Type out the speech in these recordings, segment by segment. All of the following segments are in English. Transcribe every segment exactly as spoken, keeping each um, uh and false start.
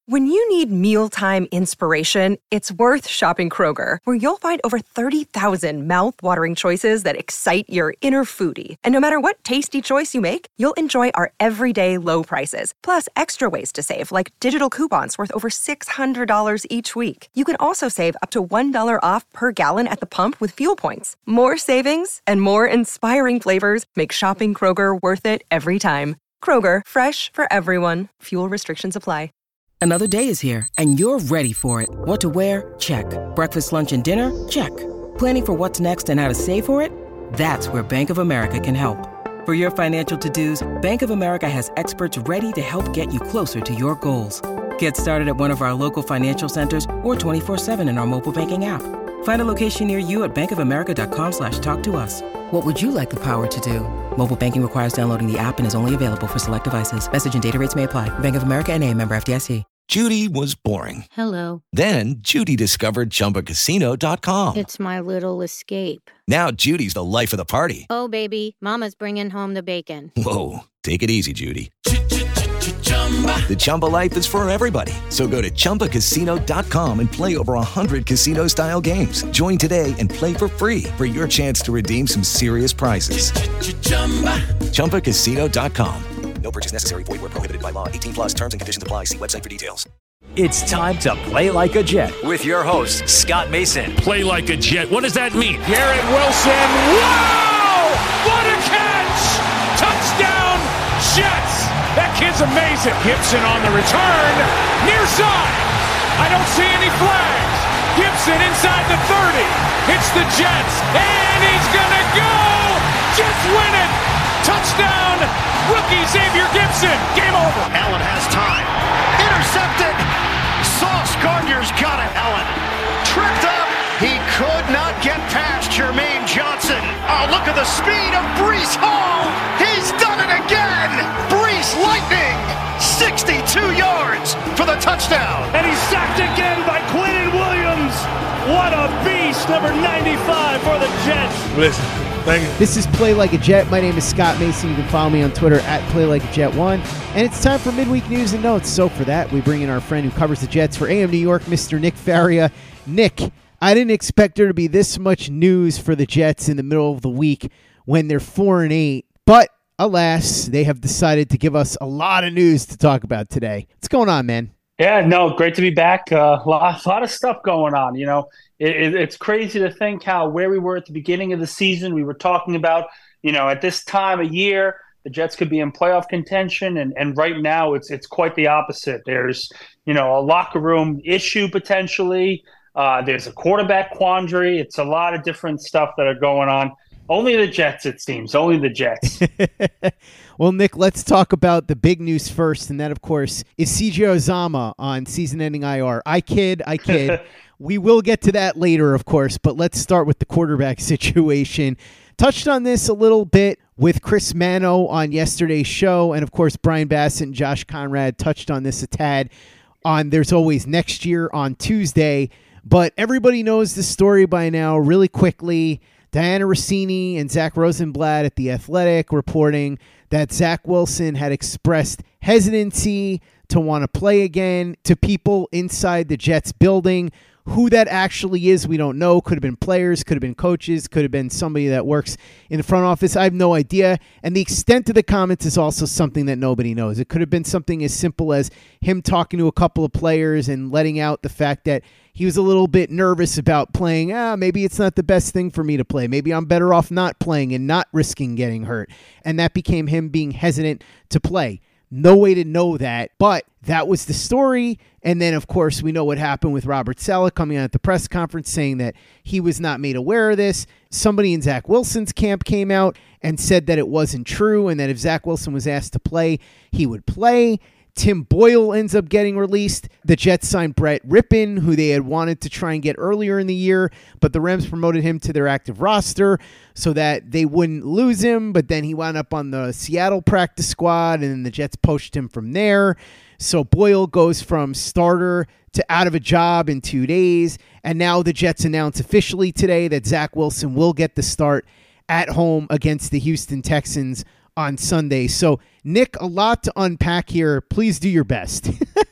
When you need mealtime inspiration, it's worth shopping Kroger, where you'll find over thirty thousand mouth-watering choices that excite your inner foodie. And no matter what tasty choice you make, you'll enjoy our everyday low prices, plus extra ways to save, like digital coupons worth over six hundred dollars each week. You can also save up to one dollar off per gallon at the pump with fuel points. More savings and more inspiring flavors make shopping Kroger worth it every time. Kroger, fresh for everyone. Fuel restrictions apply. Another day is here, and you're ready for it. What to wear? Check. Breakfast, lunch, and dinner? Check. Planning for what's next and how to save for it? That's where Bank of America can help. For your financial to-dos, Bank of America has experts ready to help get you closer to your goals. Get started at one of our local financial centers or twenty-four seven in our mobile banking app. Find a location near you at bankofamerica.com slash talk to us. What would you like the power to do? Mobile banking requires downloading the app and is only available for select devices. Message and data rates may apply. Bank of America N A, member F D I C. Judy was boring. Hello. Then Judy discovered Chumba Casino dot com. It's my little escape. Now Judy's the life of the party. Oh, baby, mama's bringing home the bacon. Whoa, take it easy, Judy. The Chumba life is for everybody. So go to Chumba Casino dot com and play over one hundred casino-style games. Join today and play for free for your chance to redeem some serious prizes. Chumba Casino dot com. No purchase necessary. Void where prohibited by law. eighteen plus terms and conditions apply. See website for details. It's time to play like a Jet with your host, Scott Mason. Play like a Jet. What does that mean? Garrett Wilson. Wow! What a catch! Touchdown, Jets! That kid's amazing. Gibson on the return. Near side. I don't see any flags. Gibson inside the thirty. Hits the Jets. And he's going to go! Jets win it! Touchdown! Rookie Xavier Gibson. Game over. Allen has time. Intercepted. Sauce Gardner's got it. Allen tripped up. He could not get past Jermaine Johnson. Oh, look at the speed of Breece Hall. He's done it again. Breece Lightning. sixty-two yards for the touchdown. And he's sacked again by Quinnen Williams. What a beast. Number ninety-five for the Jets. Listen. Thank you. This is Play Like a Jet. My name is Scott Mason. You can follow me on Twitter at Play Like a Jet one. And it's time for midweek news and notes. So for that, we bring in our friend who covers the Jets for A M New York, Mister Nick Faria. Nick, I didn't expect there to be this much news for the Jets in the middle of the week when they're four and eight. But alas, they have decided to give us a lot of news to talk about today. What's going on, man? Yeah, no, great to be back. A uh, lot, lot of stuff going on. You know, it, it, it's crazy to think how where we were at the beginning of the season. We were talking about, you know, at this time of year, the Jets could be in playoff contention. And, and right now it's it's quite the opposite. There's, you know, a locker room issue potentially. Uh, there's a quarterback quandary. It's a lot of different stuff that are going on. Only the Jets, it seems. Only the Jets. Well, Nick, let's talk about the big news first, and that, of course, is C J Uzomah on season-ending I R. I kid, I kid. We will get to that later, of course, but let's start with the quarterback situation. Touched on this a little bit with Chris Mano on yesterday's show, and, of course, Brian Bassett and Josh Conrad touched on this a tad on There's Always Next Year on Tuesday. But everybody knows the story by now really quickly. Diana Rossini and Zach Rosenblatt at The Athletic reporting that Zach Wilson had expressed hesitancy to want to play again to people inside the Jets building. Who that actually is, we don't know. Could have been players, could have been coaches, could have been somebody that works in the front office. I have no idea. And the extent of the comments is also something that nobody knows. It could have been something as simple as him talking to a couple of players and letting out the fact that he was a little bit nervous about playing. Ah, maybe it's not the best thing for me to play. Maybe I'm better off not playing and not risking getting hurt. And that became him being hesitant to play. No way to know that, but that was the story. And then, of course, we know what happened with Robert Saleh coming out at the press conference saying that he was not made aware of this. Somebody in Zach Wilson's camp came out and said that it wasn't true and that if Zach Wilson was asked to play, he would play. Tim Boyle ends up getting released. The Jets signed Brett Rippon, who they had wanted to try and get earlier in the year, but the Rams promoted him to their active roster so that they wouldn't lose him, but then he wound up on the Seattle practice squad, and then the Jets poached him from there. So Boyle goes from starter to out of a job in two days, and now the Jets announce officially today that Zach Wilson will get the start at home against the Houston Texans on Sunday. So Nick, a lot to unpack here. Please do your best.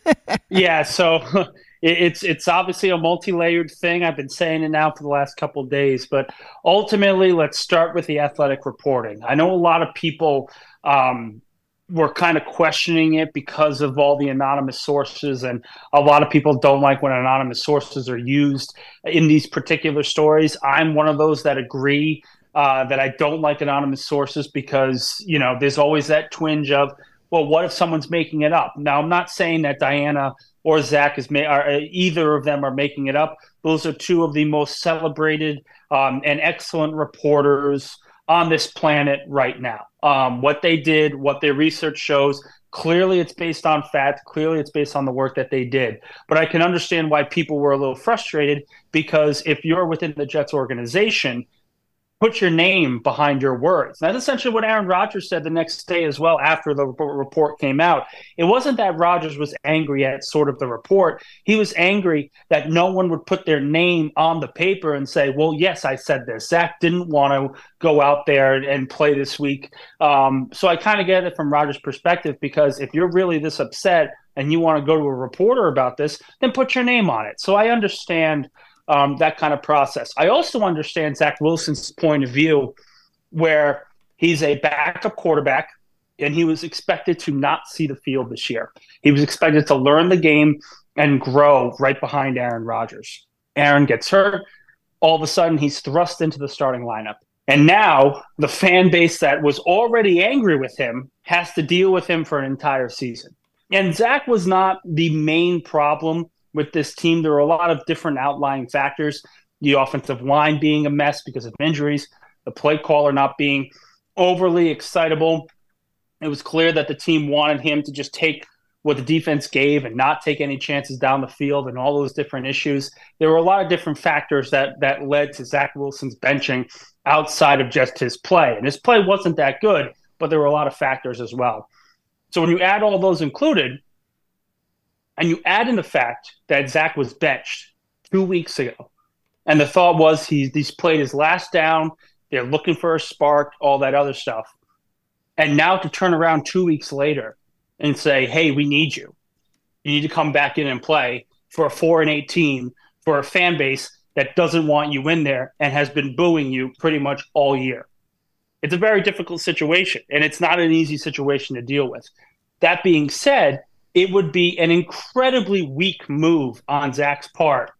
Yeah, so it's it's obviously a multi-layered thing. I've been saying it now for the last couple of days, but ultimately, let's start with the athletic reporting. I know a lot of people um, were kind of questioning it because of all the anonymous sources, and a lot of people don't like when anonymous sources are used in these particular stories. I'm one of those that agree uh, that I don't like anonymous sources because, you know, there's always that twinge of, well, what if someone's making it up? Now, I'm not saying that Diana or Zach is ma- or either of them are making it up. Those are two of the most celebrated um, and excellent reporters on this planet right now. Um, what they did, what their research shows, clearly it's based on fact. Clearly it's based on the work that they did. But I can understand why people were a little frustrated, because if you're within the Jets organization, put your name behind your words. That's essentially what Aaron Rodgers said the next day as well after the report came out. It wasn't that Rodgers was angry at sort of the report. He was angry that no one would put their name on the paper and say, well, yes, I said this. Zach didn't want to go out there and play this week. Um, so I kind of get it from Rodgers' perspective, because if you're really this upset and you want to go to a reporter about this, then put your name on it. So I understand Um, that kind of process. I also understand Zach Wilson's point of view, where he's a backup quarterback and he was expected to not see the field this year. He was expected to learn the game and grow right behind Aaron Rodgers. Aaron gets hurt. All of a sudden, he's thrust into the starting lineup. And now the fan base that was already angry with him has to deal with him for an entire season. And Zach was not the main problem with this team. There were a lot of different outlying factors. The offensive line being a mess because of injuries, the play caller not being overly excitable. It was clear that the team wanted him to just take what the defense gave and not take any chances down the field, and all those different issues. There were a lot of different factors that that led to Zach Wilson's benching outside of just his play. And his play wasn't that good, but there were a lot of factors as well. So when you add all those included, and you add in the fact that Zach was benched two weeks ago, and the thought was he's, he's played his last down, they're looking for a spark, all that other stuff. And now to turn around two weeks later and say, hey, we need you. You need to come back in and play for a four and eight team, for a fan base that doesn't want you in there and has been booing you pretty much all year. It's a very difficult situation, and it's not an easy situation to deal with. That being said, it would be an incredibly weak move on Zach's part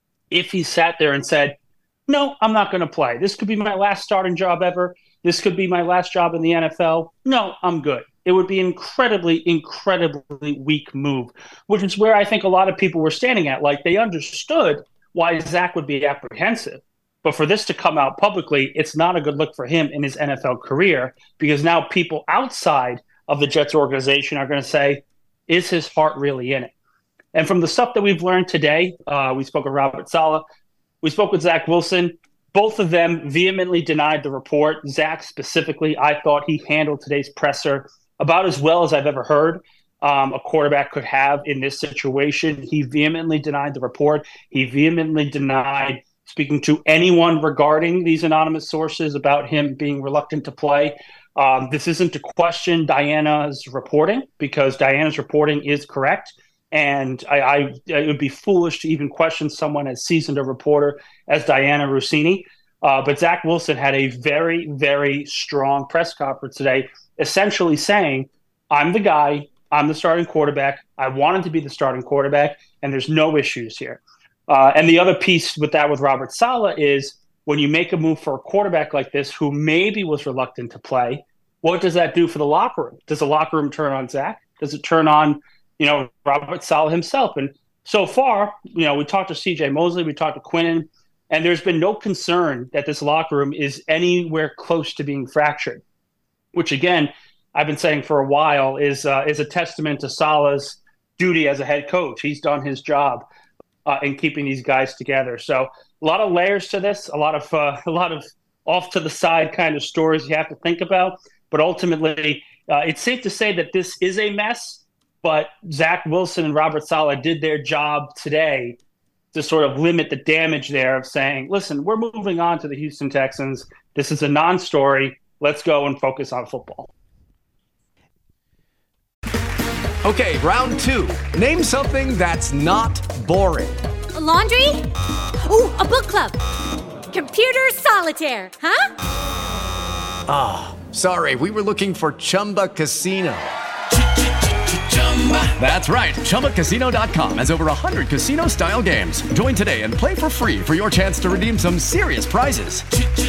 if he sat there and said, no, I'm not going to play. This could be my last starting job ever. This could be my last job in the N F L. No, I'm good. It would be an incredibly, incredibly weak move, which is where I think a lot of people were standing at. Like, they understood why Zach would be apprehensive. But for this to come out publicly, it's not a good look for him in his N F L career, because now people outside of the Jets organization are going to say, is his heart really in it? And from the stuff that we've learned today, uh, we spoke with Robert Saleh, we spoke with Zach Wilson. Both of them vehemently denied the report. Zach specifically, I thought he handled today's presser about as well as I've ever heard um, a quarterback could have in this situation. He vehemently denied the report. He vehemently denied speaking to anyone regarding these anonymous sources about him being reluctant to play. Um, this isn't to question Diana's reporting, because Diana's reporting is correct. And I, I, it would be foolish to even question someone as seasoned a reporter as Diana Russini. Uh, but Zach Wilson had a very, very strong press conference today, essentially saying, I'm the guy, I'm the starting quarterback, I wanted to be the starting quarterback, and there's no issues here. Uh, and the other piece with that with Robert Saleh is, when you make a move for a quarterback like this who maybe was reluctant to play, what does that do for the locker room? Does the locker room turn on Zach? Does it turn on, you know, Robert Saleh himself? And so far, you know, we talked to C J Mosley, we talked to Quinnen, and there's been no concern that this locker room is anywhere close to being fractured, which, again, I've been saying for a while is uh, is a testament to Saleh's duty as a head coach. He's done his job uh, in keeping these guys together. So a lot of layers to this, a lot of uh, a lot of off to the side kind of stories you have to think about. But ultimately, uh, it's safe to say that this is a mess. But Zach Wilson and Robert Saleh did their job today to sort of limit the damage there of saying, listen, we're moving on to the Houston Texans. This is a non-story. Let's go and focus on football. Okay, round two. Name something that's not boring. A laundry? Ooh, a book club. Computer solitaire, huh? Ah, oh, sorry, we were looking for Chumba Casino. That's right, Chumba Casino dot com has over one hundred casino-style games. Join today and play for free for your chance to redeem some serious prizes.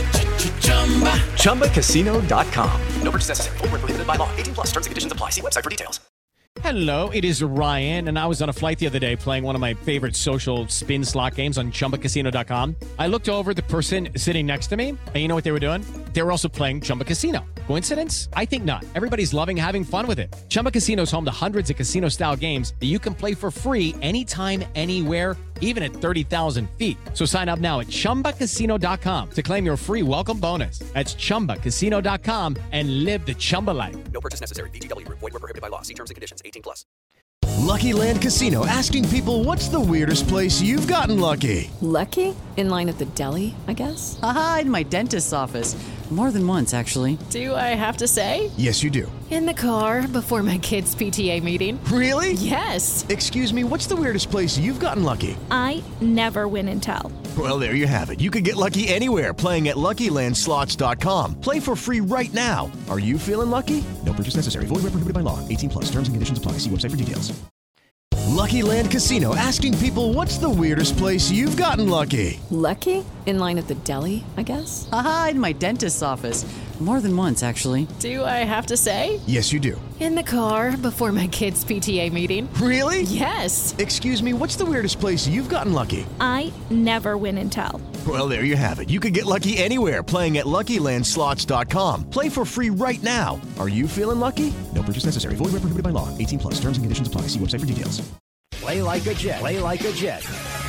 Chumba Casino dot com. No purchase necessary. Void where prohibited by law. eighteen plus terms and conditions apply. See website for details. Hello, it is Ryan, and I was on a flight the other day playing one of my favorite social spin slot games on Chumba Casino dot com. I looked over at the person sitting next to me, and you know what they were doing? They were also playing Chumba Casino. Coincidence? I think not. Everybody's loving having fun with it. Chumba Casino is home to hundreds of casino-style games that you can play for free anytime, anywhere, even at thirty thousand feet. So sign up now at Chumba Casino dot com to claim your free welcome bonus. That's Chumba Casino dot com and live the Chumba life. No purchase necessary. V G W. Void where prohibited by law. See terms and conditions. eighteen plus. Lucky Land Casino, asking people, what's the weirdest place you've gotten lucky? Lucky? In line at the deli, I guess? Aha, in my dentist's office. More than once, actually. Do I have to say? Yes, you do. In the car before my kids' P T A meeting. Really? Yes. Excuse me, what's the weirdest place you've gotten lucky? I never win and tell. Well, there you have it. You can get lucky anywhere, playing at Lucky Land Slots dot com. Play for free right now. Are you feeling lucky? No purchase necessary. Void where prohibited by law. eighteen plus. Terms and conditions apply. See website for details. Lucky Land Casino, asking people, what's the weirdest place you've gotten lucky? Lucky? In line at the deli, I guess? Aha, in my dentist's office. More than once, actually. Do I have to say? Yes, you do. In the car before my kids' P T A meeting. Really? Yes. Excuse me, what's the weirdest place you've gotten lucky? I never win and tell. Well, there you have it. You can get lucky anywhere, playing at Lucky Land Slots dot com. Play for free right now. Are you feeling lucky? No purchase necessary. Void where prohibited by law. eighteen plus. Terms and conditions apply. See website for details. Play like a Jet. Play like a Jet.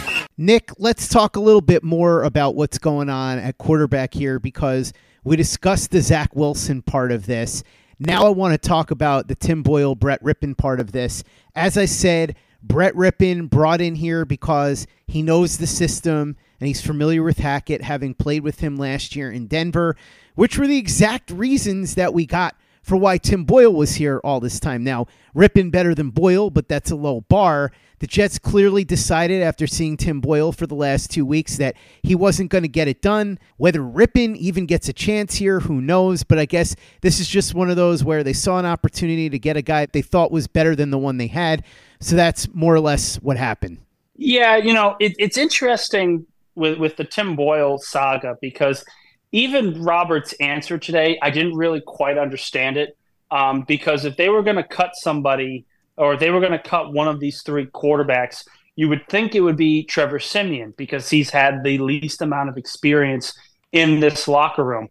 Nick, let's talk a little bit more about what's going on at quarterback here, because we discussed the Zach Wilson part of this. Now I want to talk about the Tim Boyle, Brett Rypien part of this. As I said, Brett Rypien brought in here because he knows the system and he's familiar with Hackett, having played with him last year in Denver, which were the exact reasons that we got for why Tim Boyle was here all this time. Now, Rypien better than Boyle, but that's a low bar. The Jets clearly decided after seeing Tim Boyle for the last two weeks that he wasn't going to get it done. Whether Rypien even gets a chance here, who knows? But I guess this is just one of those where they saw an opportunity to get a guy they thought was better than the one they had. So that's more or less what happened. Yeah, you know, it, it's interesting with, with the Tim Boyle saga, because even Robert's answer today, I didn't really quite understand it, um, because if they were going to cut somebody, or they were going to cut one of these three quarterbacks, you would think it would be Trevor Siemian, because he's had the least amount of experience in this locker room.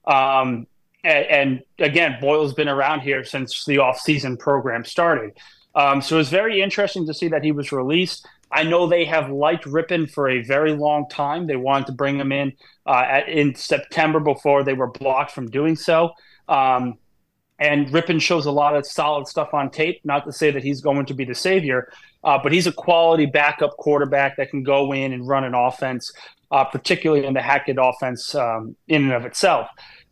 Um, and, and again, Boyle's been around here since the offseason program started. Um, so it was very interesting to see that he was released. I know they have liked Rypien for a very long time. They wanted to bring him in uh, at, in September before they were blocked from doing so. Um, and Rypien shows a lot of solid stuff on tape. Not to say that he's going to be the savior, uh, but he's a quality backup quarterback that can go in and run an offense, uh, particularly in the Hackett offense um, in and of itself.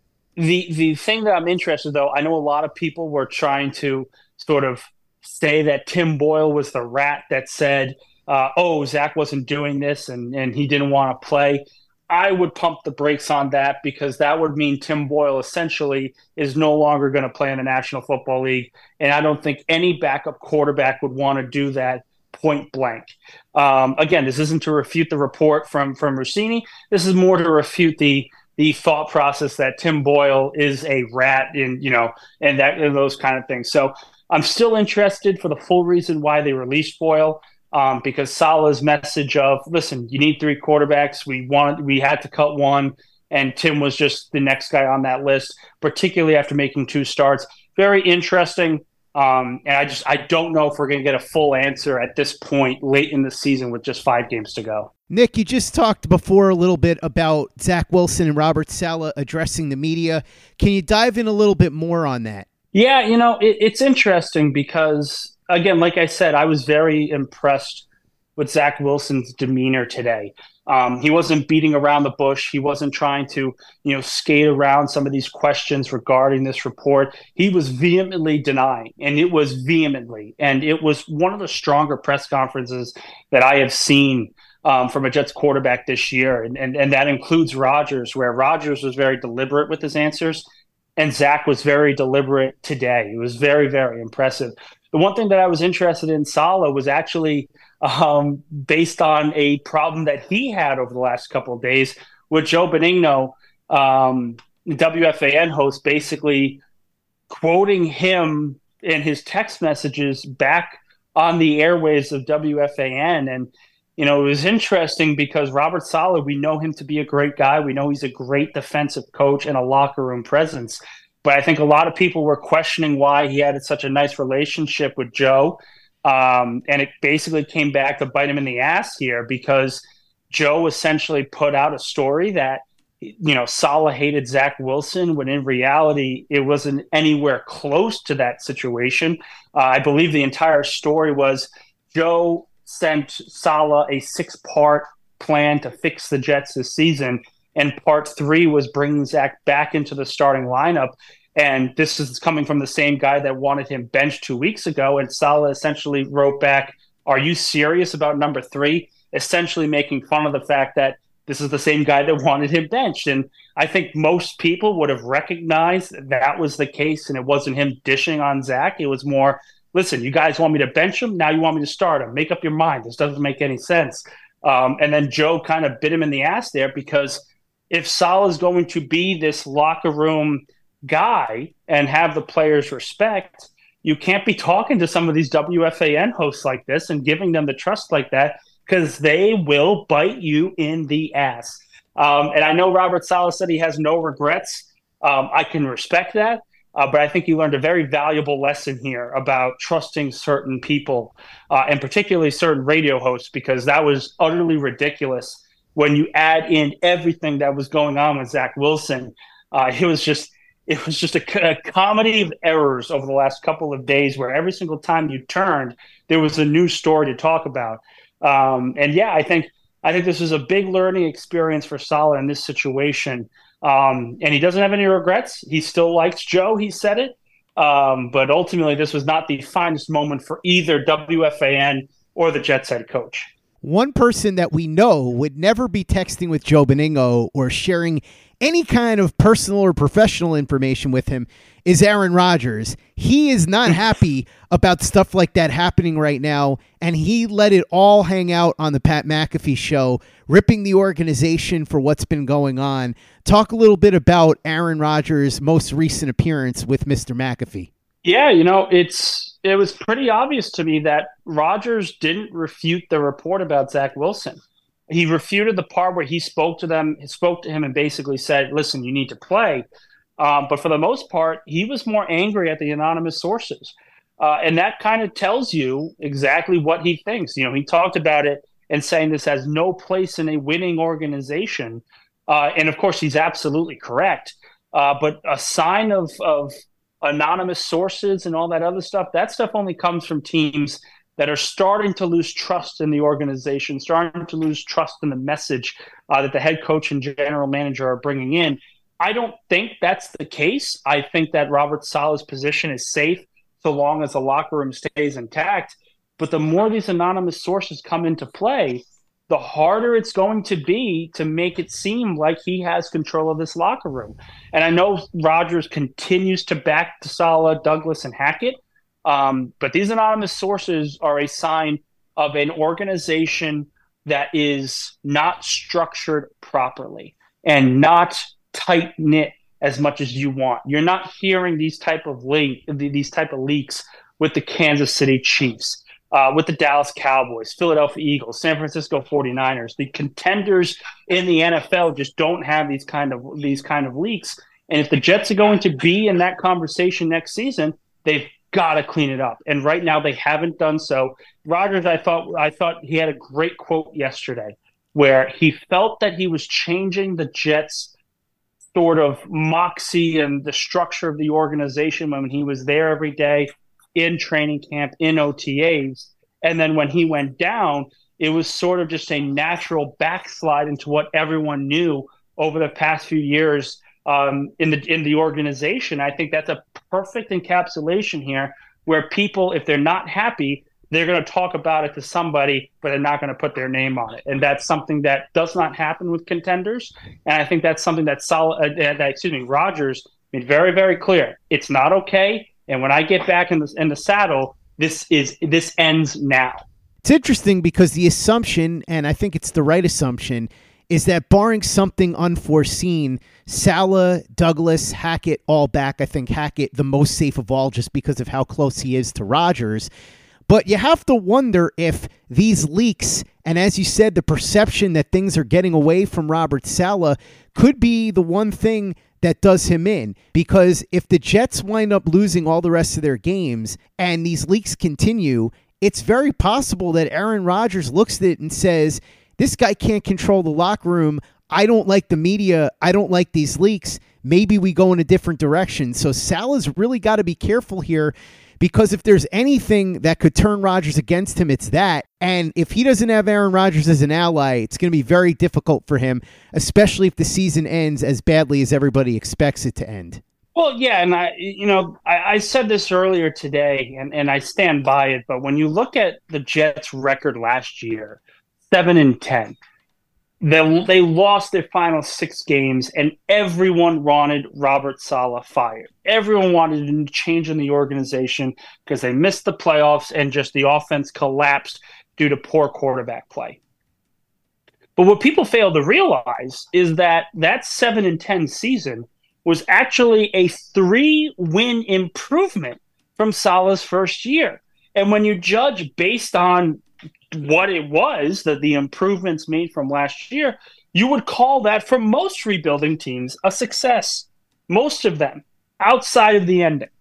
The the thing that I'm interested, though, I know a lot of people were trying to sort of say that Tim Boyle was the rat that said, Uh, oh, Zach wasn't doing this and, and he didn't want to play. I would pump the brakes on that, because that would mean Tim Boyle essentially is no longer going to play in the National Football League. And I don't think any backup quarterback would want to do that point blank. Um, again, this isn't to refute the report from, from Rossini. This is more to refute the the thought process that Tim Boyle is a rat and, you know, and that and those kind of things. So I'm still interested for the full reason why they released Boyle. Um, because Salah's message of, listen, you need three quarterbacks. We wanted, we had to cut one, and Tim was just the next guy on that list, particularly after making two starts. Very interesting. Um, and I just I don't know if we're going to get a full answer at this point late in the season with just five games to go. Nick, you just talked before a little bit about Zach Wilson and Robert Saleh addressing the media. Can you dive in a little bit more on that? Yeah, you know, it, it's interesting because, again, like I said, I was very impressed with Zach Wilson's demeanor today. Um, he wasn't beating around the bush. He wasn't trying to, you know, skate around some of these questions regarding this report. He was vehemently denying, and it was vehemently. And it was one of the stronger press conferences that I have seen um, from a Jets quarterback this year. And, and, and that includes Rodgers, where Rodgers was very deliberate with his answers, and Zach was very deliberate today. It was very, very impressive. The one thing that I was interested in Saleh was actually um, based on a problem that he had over the last couple of days with Joe Benigno, um, the W F A N host, basically quoting him in his text messages back on the airwaves of W F A N. And, you know, it was interesting because Robert Saleh, we know him to be a great guy. We know he's a great defensive coach and a locker room presence. But I think a lot of people were questioning why he had such a nice relationship with Joe. Um, and it basically came back to bite him in the ass here because Joe essentially put out a story that, you know, Saleh hated Zach Wilson, when in reality, it wasn't anywhere close to that situation. Uh, I believe the entire story was Joe sent Saleh a six-part plan to fix the Jets this season, and part three was bringing Zach back into the starting lineup. And this is coming from the same guy that wanted him benched two weeks ago. And Saleh essentially wrote back, "Are you serious about number three?" Essentially making fun of the fact that this is the same guy that wanted him benched. And I think most people would have recognized that, that was the case, and it wasn't him dishing on Zach. It was more, listen, you guys want me to bench him? Now you want me to start him. Make up your mind. This doesn't make any sense. Um, and then Joe kind of bit him in the ass there, because if Saleh is going to be this locker room guy and have the players respect, you can't be talking to some of these W F A N hosts like this and giving them the trust like that, because they will bite you in the ass. Um, and I know Robert Saleh said he has no regrets. Um, I can respect that. Uh, but I think he learned a very valuable lesson here about trusting certain people, uh, and particularly certain radio hosts, because that was utterly ridiculous when you add in everything that was going on with Zach Wilson. Uh, it was just it was just a, a comedy of errors over the last couple of days, where every single time you turned, there was a new story to talk about. Um, and yeah, I think I think this was a big learning experience for Saleh in this situation. Um, and he doesn't have any regrets. He still likes Joe. He said it. Um, but ultimately, this was not the finest moment for either W F A N or the Jets head coach. One person that we know would never be texting with Joe Benigno or sharing any kind of personal or professional information with him is Aaron Rodgers. He is not happy about stuff like that happening right now, and he let it all hang out on the Pat McAfee show, ripping the organization for what's been going on. Talk a little bit about Aaron Rodgers' most recent appearance with Mister McAfee. Yeah, you know, it's it was pretty obvious to me that Rodgers didn't refute the report about Zach Wilson. He refuted the part where he spoke to them, spoke to him and basically said, listen, you need to play. Um, but for the most part, he was more angry at the anonymous sources. Uh, and that kind of tells you exactly what he thinks. You know, he talked about it and saying this has no place in a winning organization. Uh, and of course, he's absolutely correct. Uh, but a sign of, of anonymous sources and all that other stuff, that stuff only comes from teams that are starting to lose trust in the organization, starting to lose trust in the message uh, that the head coach and general manager are bringing in. I don't think that's the case. I think that Robert Saleh's position is safe so long as the locker room stays intact. But the more these anonymous sources come into play, the harder it's going to be to make it seem like he has control of this locker room. And I know Rodgers continues to back Saleh, Douglas, and Hackett. Um, but these anonymous sources are a sign of an organization that is not structured properly and not tight-knit as much as you want. You're not hearing these type of link, these type of leaks with the Kansas City Chiefs, uh, with the Dallas Cowboys, Philadelphia Eagles, San Francisco forty-niners. The contenders in the N F L just don't have these kind of these kind of leaks. And if the Jets are going to be in that conversation next season, they've got to clean it up. And right now they haven't done so. Rodgers, I thought I thought he had a great quote yesterday where he felt that he was changing the Jets' sort of moxie and the structure of the organization when he was there every day in training camp, in O T As. And then when he went down, it was sort of just a natural backslide into what everyone knew over the past few years um, in the in the organization. I think that's a perfect encapsulation here, where people, if they're not happy, they're going to talk about it to somebody, but they're not going to put their name on it. And that's something that does not happen with contenders. And I think that's something that, Sol- uh, that excuse me, Rodgers made very, very clear. It's not okay. And when I get back in the, in the saddle, this is this ends now. It's interesting because the assumption, and I think it's the right assumption, is that barring something unforeseen, Saleh, Douglas, Hackett all back. I think Hackett the most safe of all just because of how close he is to Rodgers. But you have to wonder if these leaks, and as you said, the perception that things are getting away from Robert Saleh could be the one thing that does him in. Because if the Jets wind up losing all the rest of their games and these leaks continue, it's very possible that Aaron Rodgers looks at it and says, this guy can't control the locker room. I don't like the media. I don't like these leaks. Maybe we go in a different direction. So Saleh's really got to be careful here, because if there's anything that could turn Rodgers against him, it's that. And if he doesn't have Aaron Rodgers as an ally, it's going to be very difficult for him, especially if the season ends as badly as everybody expects it to end. Well, yeah, and I, you know, I, I said this earlier today, and, and I stand by it. But when you look at the Jets' record last year, seven and ten, they they lost their final six games, and everyone wanted Robert Saleh fired. Everyone wanted a change in the organization because they missed the playoffs and just the offense collapsed due to poor quarterback play. But what people fail to realize is that that seven and ten season was actually a three-win improvement from Saleh's first year. And when you judge based on what it was, that the improvements made from last year, you would call that, for most rebuilding teams, a success. Most of them, outside of the ending.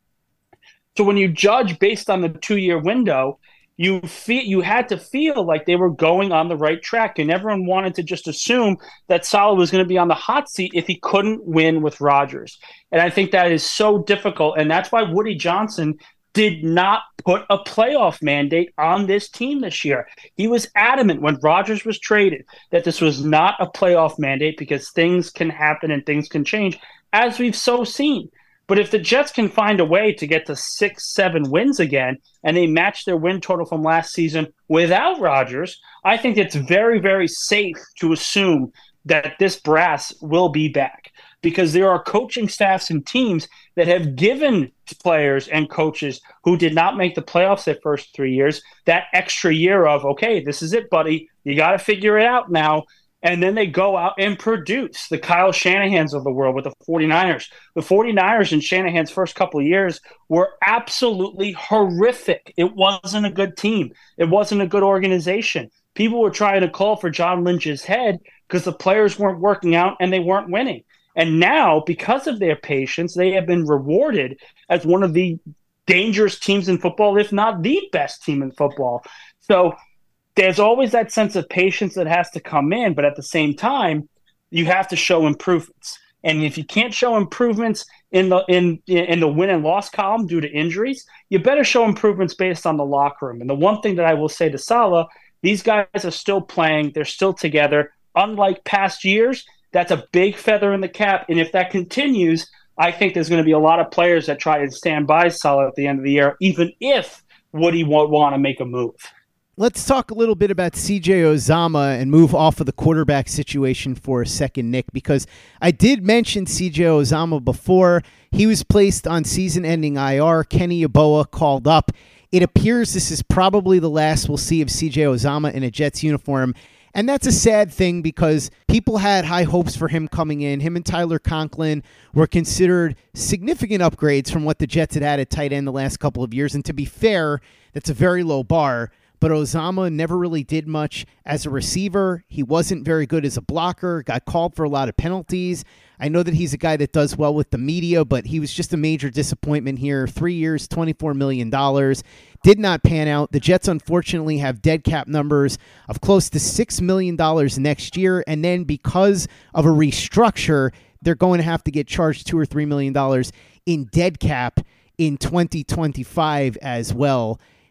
So when you judge based on the two-year window, you feel you had to feel like they were going on the right track, and everyone wanted to just assume that Saleh was going to be on the hot seat if he couldn't win with Rodgers. And I think that is so difficult, and that's why Woody Johnson did not put a playoff mandate on this team this year. He was adamant when Rodgers was traded that this was not a playoff mandate because things can happen and things can change, as we've so seen. But if the Jets can find a way to get to six, seven wins again, and they match their win total from last season without Rodgers, I think it's very, very safe to assume that this brass will be back, because there are coaching staffs and teams that have given players and coaches who did not make the playoffs their first three years that extra year of, okay, this is it, buddy. You got to figure it out now. And then they go out and produce. The Kyle Shanahans of the world with the 49ers. The 49ers in Shanahan's first couple of years were absolutely horrific. It wasn't a good team. It wasn't a good organization. People were trying to call for John Lynch's head because the players weren't working out and they weren't winning. And now, because of their patience, they have been rewarded as one of the dangerous teams in football, if not the best team in football. So there's always that sense of patience that has to come in, but at the same time, you have to show improvements. And if you can't show improvements in the in in the win and loss column due to injuries, you better show improvements based on the locker room. And the one thing that I will say to Saleh, these guys are still playing, they're still together. Unlike past years, that's a big feather in the cap. And if that continues, I think there's going to be a lot of players that try to stand by Saleh at the end of the year, even if Woody won't want to make a move. Let's talk a little bit about C J Uzomah and move off of the quarterback situation for a second, Nick, because I did mention C J Uzomah before. He was placed on season-ending I R. Kenny Yeboah called up. It appears this is probably the last we'll see of C J Uzomah in a Jets uniform. And that's a sad thing because people had high hopes for him coming in. Him and Tyler Conklin were considered significant upgrades from what the Jets had had at tight end the last couple of years. And to be fair, that's a very low bar. But Uzomah never really did much as a receiver. He wasn't very good as a blocker, got called for a lot of penalties. I know that he's a guy that does well with the media, but he was just a major disappointment here. Three years, twenty-four million dollars. Did not pan out. The Jets, unfortunately, have dead cap numbers of close to six million dollars next year. And then because of a restructure, they're going to have to get charged two or three million dollars in dead cap in twenty twenty-five as well.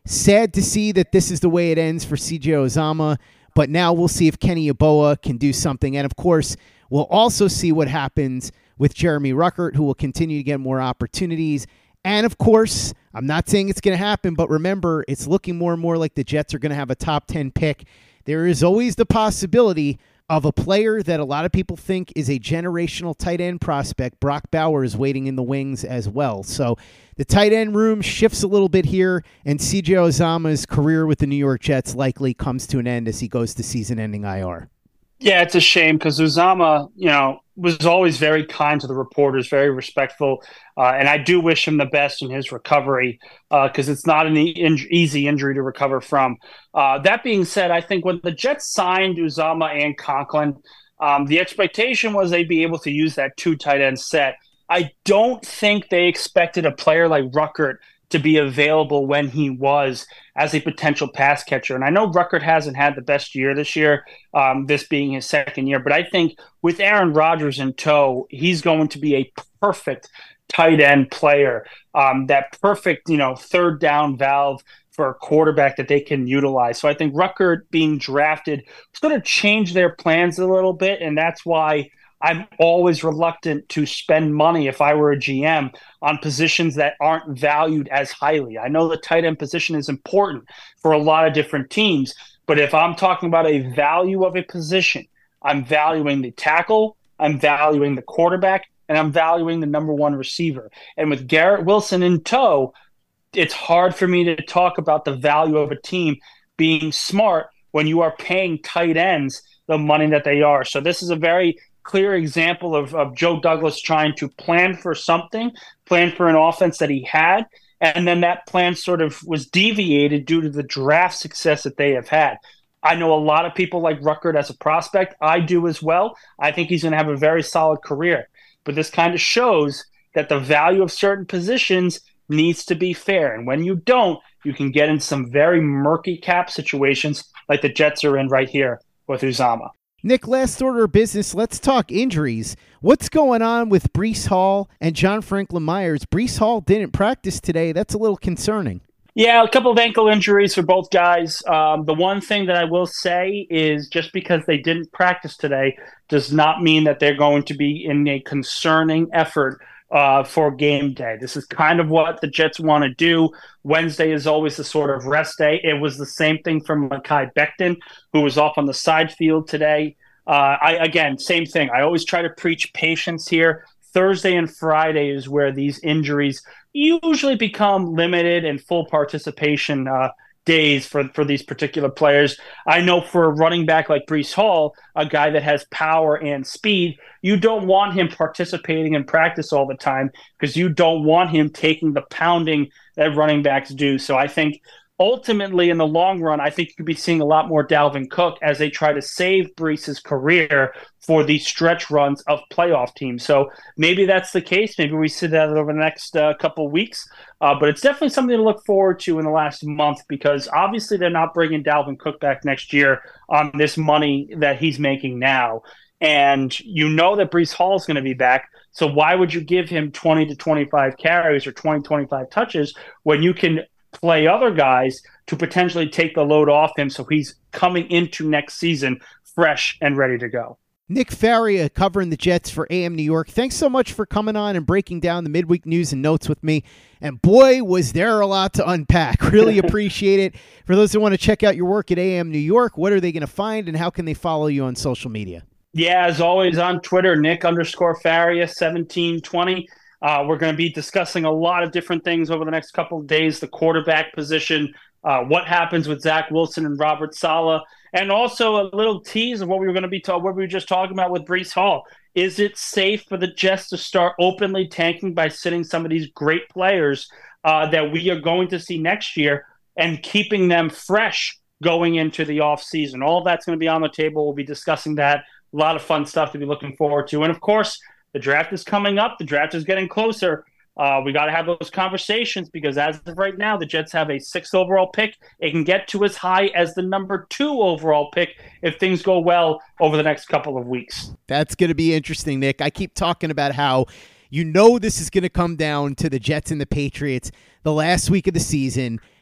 Sad to see that this is the way it ends for C J Uzomah, but now we'll see if Kenny Yeboah can do something. And, of course, we'll also see what happens with Jeremy Ruckert, who will continue to get more opportunities. And, of course, I'm not saying it's going to happen, but remember, it's looking more and more like the Jets are going to have a top ten pick. There is always the possibility of a player that a lot of people think is a generational tight end prospect. Brock Bowers is waiting in the wings as well. So the tight end room shifts a little bit here, and C J Uzomah's career with the New York Jets likely comes to an end as he goes to season-ending I R. Yeah, it's a shame because Uzomah, you know, was always very kind to the reporters, very respectful, uh, and I do wish him the best in his recovery because uh, it's not an e- in- easy injury to recover from. Uh, that being said, I think when the Jets signed Uzomah and Conklin, um, the expectation was they'd be able to use that two tight end set. I don't think they expected a player like Ruckert to be available when he was as a potential pass catcher. And I know Ruckert hasn't had the best year this year, um, this being his second year, but I think with Aaron Rodgers in tow, he's going to be a perfect tight end player, um, that perfect, you know, third down valve for a quarterback that they can utilize. So I think Ruckert being drafted is going to change their plans a little bit, and that's why I'm always reluctant to spend money if I were a G M on positions that aren't valued as highly. I know the tight end position is important for a lot of different teams, but if I'm talking about a value of a position, I'm valuing the tackle, I'm valuing the quarterback, and I'm valuing the number one receiver. And with Garrett Wilson in tow, it's hard for me to talk about the value of a team being smart when you are paying tight ends the money that they are. So this is a very clear example of, of Joe Douglas trying to plan for something, plan for an offense that he had, and then that plan sort of was deviated due to the draft success that they have had. I know a lot of people like Ruckert as a prospect. I do as well. I think he's going to have a very solid career. But this kind of shows that the value of certain positions needs to be fair. And when you don't, you can get in some very murky cap situations like the Jets are in right here with Uzomah. Nick, last order of business, let's talk injuries. What's going on with Breece Hall and John Franklin Myers? Breece Hall didn't practice today. That's a little concerning. Yeah, a couple of ankle injuries for both guys. Um, the one thing that I will say is just because they didn't practice today does not mean that they're going to be in a concerning effort uh, for game day. This is kind of what the Jets want to do. Wednesday is always the sort of rest day. It was the same thing for Mekhi Becton, who was off on the side field today. Uh, I again, same thing. I always try to preach patience here. Thursday and Friday is where these injuries usually become limited and full participation uh, days for, for these particular players. I know for a running back like Breece Hall, a guy that has power and speed, you don't want him participating in practice all the time because you don't want him taking the pounding that running backs do. So I think ultimately, in the long run, I think you could be seeing a lot more Dalvin Cook as they try to save Breece's career for these stretch runs of playoff teams. So maybe that's the case. Maybe we see that over the next uh, couple of weeks. Uh, but it's definitely something to look forward to in the last month because obviously they're not bringing Dalvin Cook back next year on this money that he's making now. And you know that Breece Hall is going to be back. So why would you give him twenty to twenty-five carries or twenty, twenty-five touches when you can play other guys to potentially take the load off him so he's coming into next season fresh and ready to go. Nick Faria covering the Jets for A M New York. Thanks so much for coming on and breaking down the midweek news and notes with me. And boy, was there a lot to unpack. Really appreciate it. For those that want to check out your work at A M New York, what are they going to find and how can they follow you on social media? Yeah, as always on Twitter, Nick underscore Faria seventeen twenty. Uh, we're going to be discussing a lot of different things over the next couple of days, the quarterback position, uh, what happens with Zach Wilson and Robert Saleh, and also a little tease of what we were going to be talking, what we were just talking about with Breece Hall. Is it safe for the Jets to start openly tanking by sitting some of these great players uh, that we are going to see next year and keeping them fresh going into the offseason? All of that's going to be on the table. We'll be discussing that. A lot of fun stuff to be looking forward to. And, of course, the draft is coming up. The draft is getting closer. Uh, we got to have those conversations because as of right now, the Jets have a sixth overall pick. It can get to as high as the number two overall pick if things go well over the next couple of weeks. That's going to be interesting, Nick. I keep talking about how you know this is going to come down to the Jets and the Patriots the last week of the season.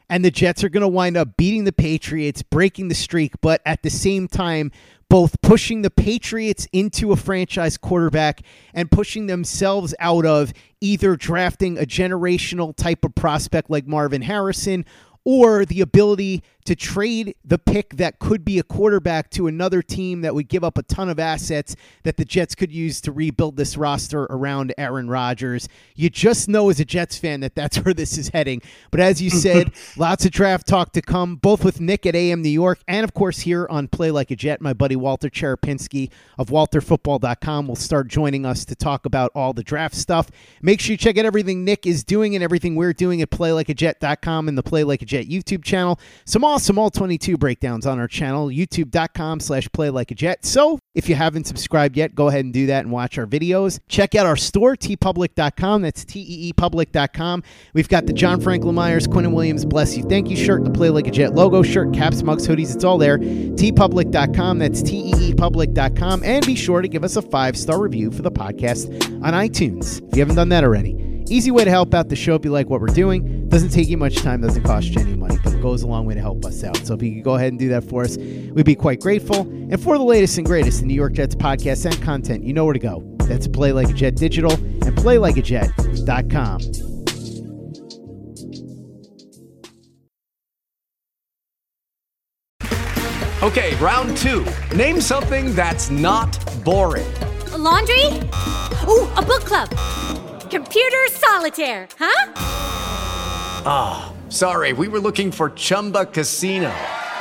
and the Jets are going to wind up beating the Patriots, breaking the streak, but at the same time, both pushing the Patriots into a franchise quarterback and pushing themselves out of either drafting a generational type of prospect like Marvin Harrison or the ability to trade the pick that could be a quarterback to another team that would give up a ton of assets that the Jets could use to rebuild this roster around Aaron Rodgers. You just know as a Jets fan that that's where this is heading. But as you said, lots of draft talk to come, both with Nick at A M New York and, of course, here on Play Like a Jet. My buddy Walter Cherepinski of walter football dot com will start joining us to talk about all the draft stuff. Make sure you check out everything Nick is doing and everything we're doing at play like a jet dot com and the Play Like a Jet YouTube channel. Some awesome all twenty-two breakdowns on our channel, youtube dot com slash play like a jet. So if you haven't subscribed yet, go ahead and do that and watch our videos. Check out our store, t public dot com. That's T E E public dot com. We've got the John Franklin Myers, Quinnen Williams, Bless You, Thank You shirt, the Play Like a Jet logo shirt, caps, mugs, hoodies. It's all there. t public dot com. That's T E E public dot com. And be sure to give us a five-star review for the podcast on iTunes if you haven't done that already. Easy way to help out the show if you like what we're doing. Doesn't take you much time, doesn't cost you any money, but it goes a long way to help us out. So if you could go ahead and do that for us, we'd be quite grateful. And for the latest and greatest in New York Jets podcasts and content, you know where to go. That's Play Like a Jet Digital and play like a jet dot com. Okay, round two. Name something that's not boring. A laundry? Ooh, a book club. Computer solitaire, huh? Ah, oh, sorry, we were looking for Chumba Casino.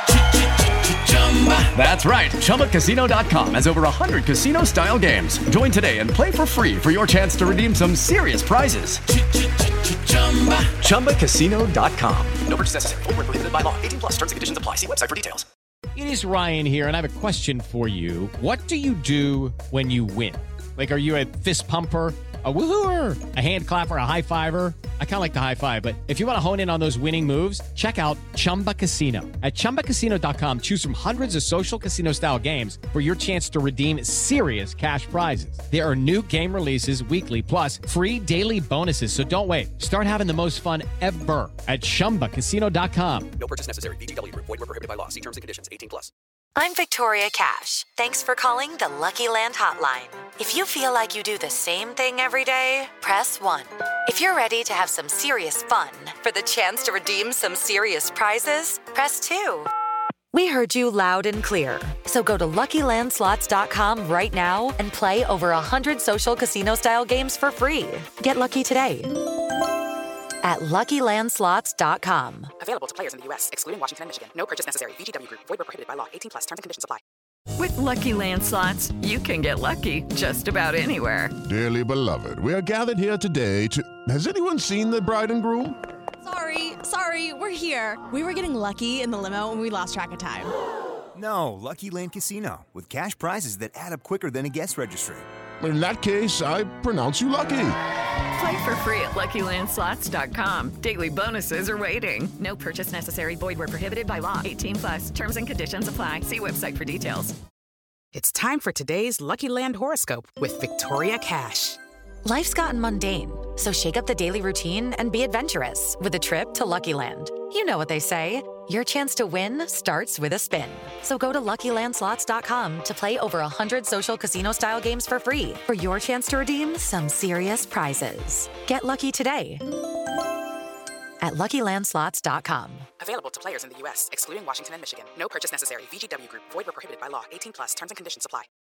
That's right, chumba casino dot com has over one hundred casino-style games. Join today and play for free for your chance to redeem some serious prizes. chumba casino dot com. No purchase necessary. Void where prohibited by law. eighteen plus terms and conditions apply. See website for details. It is Ryan here, and I have a question for you. What do you do when you win? Like, are you a fist pumper, a woohooer, a hand clapper, a high fiver? I kind of like the high five, but if you want to hone in on those winning moves, check out Chumba Casino. At chumba casino dot com, choose from hundreds of social casino-style games for your chance to redeem serious cash prizes. There are new game releases weekly, plus free daily bonuses. So don't wait. Start having the most fun ever at chumba casino dot com. No purchase necessary. V G W Group. Void where prohibited by law. See terms and conditions. eighteen plus. I'm Victoria Cash. Thanks for calling the Lucky Land Hotline. If you feel like you do the same thing every day, press one. If you're ready to have some serious fun for the chance to redeem some serious prizes, press two. We heard you loud and clear. So go to lucky land slots dot com right now and play over one hundred social casino-style games for free. Get lucky today at lucky land slots dot com. Available to players in the U S, excluding Washington and Michigan. No purchase necessary. V G W Group. Void where prohibited by law. eighteen plus. Terms and conditions apply. With Lucky Land Slots, you can get lucky just about anywhere. Dearly beloved, we are gathered here today to... Has anyone seen the bride and groom? Sorry, sorry, we're here. We were getting lucky in the limo and we lost track of time. No, Lucky Land Casino, with cash prizes that add up quicker than a guest registry. In that case, I pronounce you lucky. Play for free at lucky land slots dot com. Daily bonuses are waiting. No purchase necessary. Void where prohibited by law. eighteen plus. Terms and conditions apply. See website for details. It's time for today's Lucky Land horoscope with Victoria Cash. Life's gotten mundane, so shake up the daily routine and be adventurous with a trip to Lucky Land. You know what they say. Your chance to win starts with a spin. So go to lucky land slots dot com to play over one hundred social casino-style games for free for your chance to redeem some serious prizes. Get lucky today at lucky land slots dot com. Available to players in the U S, excluding Washington and Michigan. No purchase necessary. V G W Group. Void where prohibited by law. eighteen plus. Terms and conditions apply.